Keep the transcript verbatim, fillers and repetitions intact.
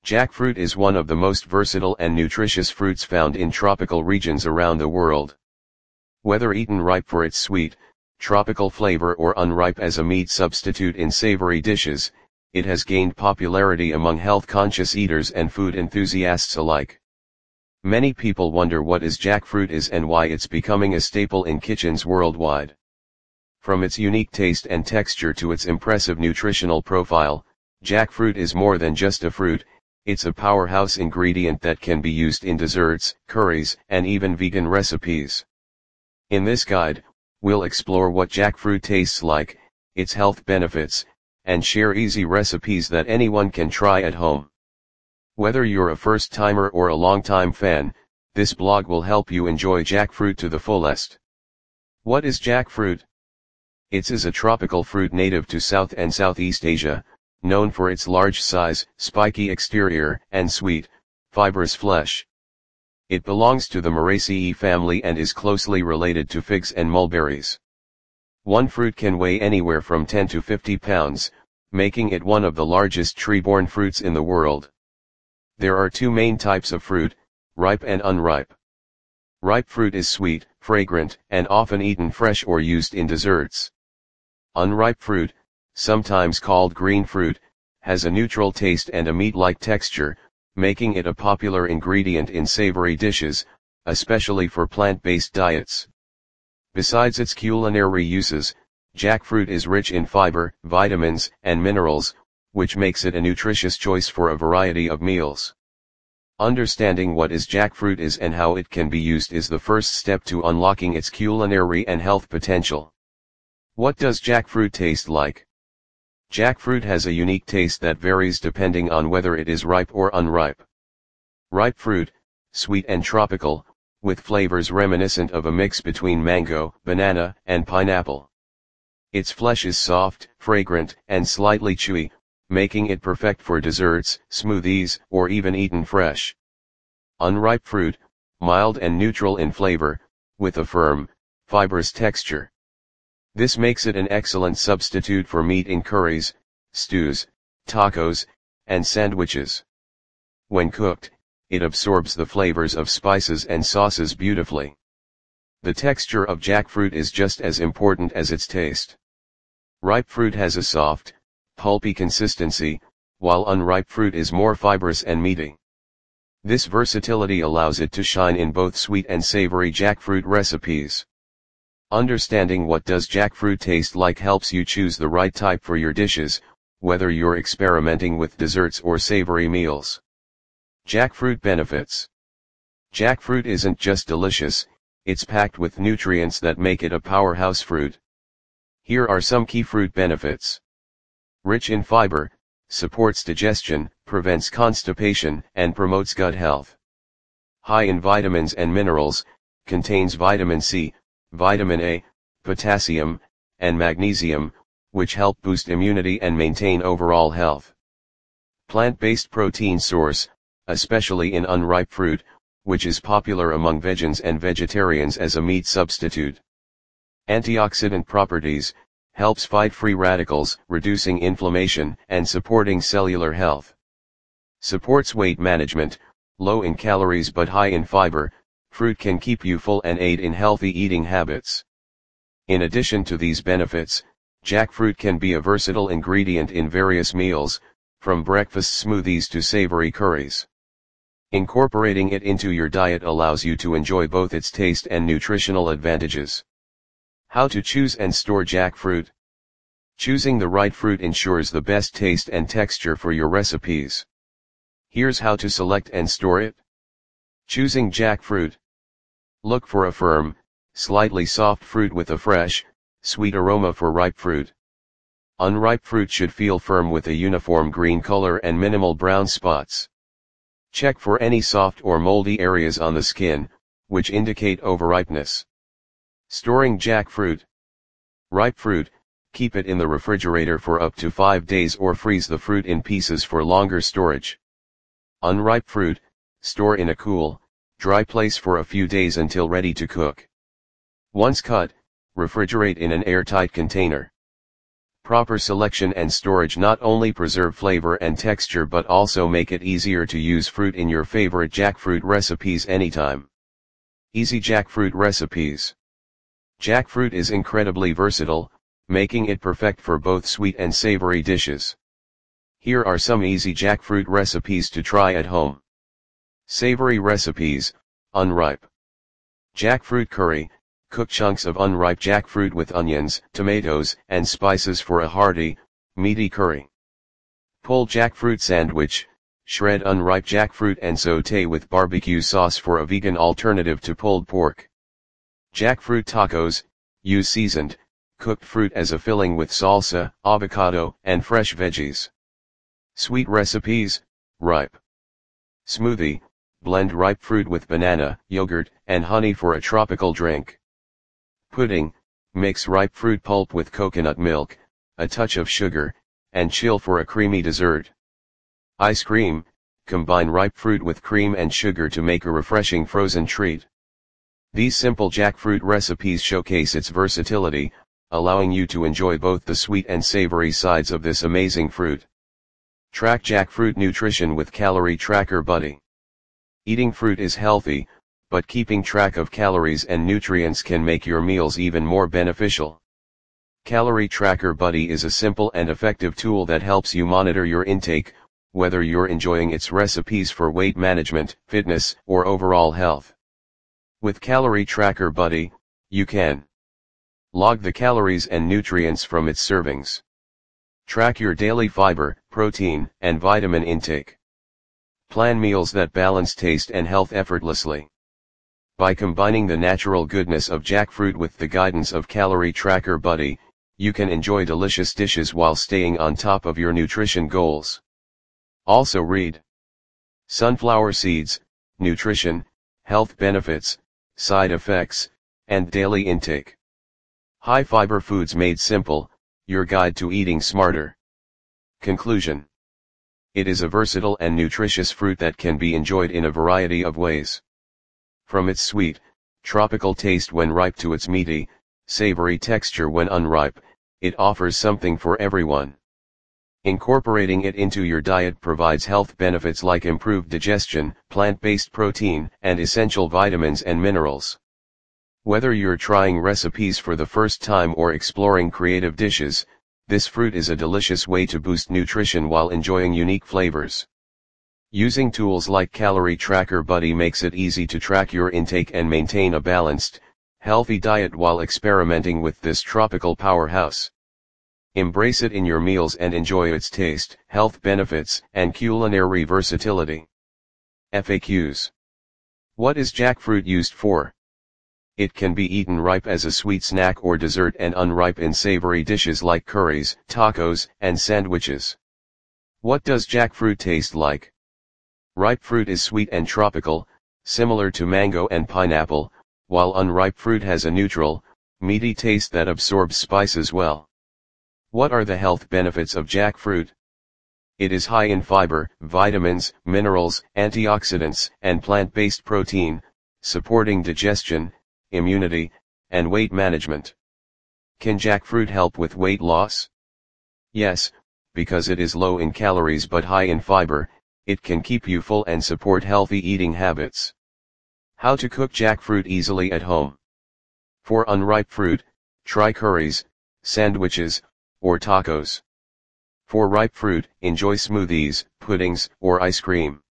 Jackfruit is one of the most versatile and nutritious fruits found in tropical regions around the world. Whether eaten ripe for its sweet, tropical flavor or unripe as a meat substitute in savory dishes, it has gained popularity among health-conscious eaters and food enthusiasts alike. Many people wonder what is jackfruit is and why it's becoming a staple in kitchens worldwide. From its unique taste and texture to its impressive nutritional profile, jackfruit is more than just a fruit, it's a powerhouse ingredient that can be used in desserts, curries, and even vegan recipes. In this guide, we'll explore what jackfruit tastes like, its health benefits, and share easy recipes that anyone can try at home. Whether you're a first-timer or a long-time fan, this blog will help you enjoy jackfruit to the fullest. What is jackfruit? It is a tropical fruit native to South and Southeast Asia, known for its large size, spiky exterior, and sweet, fibrous flesh. It belongs to the Maraceae family and is closely related to figs and mulberries. One fruit can weigh anywhere from ten to fifty pounds, making it one of the largest tree-borne fruits in the world. There are two main types of fruit, ripe and unripe. Ripe fruit is sweet, fragrant, and often eaten fresh or used in desserts. Unripe fruit, sometimes called green fruit, has a neutral taste and a meat-like texture, making it a popular ingredient in savory dishes, especially for plant-based diets. Besides its culinary uses, jackfruit is rich in fiber, vitamins, and minerals, which makes it a nutritious choice for a variety of meals. Understanding what is jackfruit is and how it can be used is the first step to unlocking its culinary and health potential. What does jackfruit taste like? Jackfruit has a unique taste that varies depending on whether it is ripe or unripe. Ripe fruit, sweet and tropical, with flavors reminiscent of a mix between mango, banana, and pineapple. Its flesh is soft, fragrant, and slightly chewy, making it perfect for desserts, smoothies, or even eaten fresh. Unripe fruit, mild and neutral in flavor, with a firm, fibrous texture. This makes it an excellent substitute for meat in curries, stews, tacos, and sandwiches. When cooked, it absorbs the flavors of spices and sauces beautifully. The texture of jackfruit is just as important as its taste. Ripe fruit has a soft, pulpy consistency, while unripe fruit is more fibrous and meaty. This versatility allows it to shine in both sweet and savory jackfruit recipes. Understanding what does jackfruit taste like helps you choose the right type for your dishes, whether you're experimenting with desserts or savory meals. Jackfruit benefits. Jackfruit isn't just delicious, it's packed with nutrients that make it a powerhouse fruit. Here are some key fruit benefits. Rich in fiber, supports digestion, prevents constipation, and promotes gut health. High in vitamins and minerals, contains vitamin C, vitamin A, potassium, and magnesium, which help boost immunity and maintain overall health. Plant-based protein source, especially in unripe fruit, which is popular among vegans and vegetarians as a meat substitute. Antioxidant properties, helps fight free radicals, reducing inflammation and supporting cellular health. Supports weight management, low in calories but high in fiber, fruit can keep you full and aid in healthy eating habits. In addition to these benefits, jackfruit can be a versatile ingredient in various meals, from breakfast smoothies to savory curries. Incorporating it into your diet allows you to enjoy both its taste and nutritional advantages. How to choose and store jackfruit. Choosing the right fruit ensures the best taste and texture for your recipes. Here's how to select and store it. Choosing jackfruit. Look for a firm, slightly soft fruit with a fresh, sweet aroma for ripe fruit. Unripe fruit should feel firm with a uniform green color and minimal brown spots. Check for any soft or moldy areas on the skin, which indicate overripeness. Storing jackfruit. Ripe fruit, keep it in the refrigerator for up to five days or freeze the fruit in pieces for longer storage. Unripe fruit, store in a cool, dry place for a few days until ready to cook. Once cut, refrigerate in an airtight container. Proper selection and storage not only preserve flavor and texture but also make it easier to use fruit in your favorite jackfruit recipes anytime. Easy jackfruit recipes. Jackfruit is incredibly versatile, making it perfect for both sweet and savory dishes. Here are some easy jackfruit recipes to try at home. Savory recipes, unripe. Jackfruit curry. Cook chunks of unripe jackfruit with onions, tomatoes, and spices for a hearty, meaty curry. Pulled jackfruit sandwich. Shred unripe jackfruit and sauté with barbecue sauce for a vegan alternative to pulled pork. Jackfruit tacos. Use seasoned, cooked fruit as a filling with salsa, avocado, and fresh veggies. Sweet recipes, ripe. Smoothie. Blend ripe fruit with banana, yogurt, and honey for a tropical drink. Pudding. Mix ripe fruit pulp with coconut milk, a touch of sugar, and chill for a creamy dessert. Ice cream. Combine ripe fruit with cream and sugar to make a refreshing frozen treat. These simple jackfruit recipes showcase its versatility, allowing you to enjoy both the sweet and savory sides of this amazing fruit. Track jackfruit nutrition with Calorie Tracker Buddy. Eating fruit is healthy, but keeping track of calories and nutrients can make your meals even more beneficial. Calorie Tracker Buddy is a simple and effective tool that helps you monitor your intake, whether you're enjoying its recipes for weight management, fitness, or overall health. With Calorie Tracker Buddy, you can log the calories and nutrients from its servings. Track your daily fiber, protein, and vitamin intake. Plan meals that balance taste and health effortlessly. By combining the natural goodness of jackfruit with the guidance of Calorie Tracker Buddy, you can enjoy delicious dishes while staying on top of your nutrition goals. Also read sunflower seeds, nutrition, health benefits, side effects, and daily intake. High fiber foods made simple, your guide to eating smarter. Conclusion. It is a versatile and nutritious fruit that can be enjoyed in a variety of ways. From its sweet, tropical taste when ripe to its meaty, savory texture when unripe, it offers something for everyone. Incorporating it into your diet provides health benefits like improved digestion, plant-based protein, and essential vitamins and minerals. Whether you're trying recipes for the first time or exploring creative dishes, this fruit is a delicious way to boost nutrition while enjoying unique flavors. Using tools like Calorie Tracker Buddy makes it easy to track your intake and maintain a balanced, healthy diet while experimenting with this tropical powerhouse. Embrace it in your meals and enjoy its taste, health benefits, and culinary versatility. F A Qs. What is jackfruit used for? It can be eaten ripe as a sweet snack or dessert and unripe in savory dishes like curries, tacos, and sandwiches. What does jackfruit taste like? Ripe fruit is sweet and tropical, similar to mango and pineapple, while unripe fruit has a neutral, meaty taste that absorbs spices well. What are the health benefits of jackfruit? It is high in fiber, vitamins, minerals, antioxidants, and plant-based protein, supporting digestion, immunity, and weight management. Can jackfruit help with weight loss? Yes, because it is low in calories but high in fiber, it can keep you full and support healthy eating habits. How to cook jackfruit easily at home. For unripe fruit, try curries, sandwiches, or tacos. For ripe fruit, enjoy smoothies, puddings, or ice cream.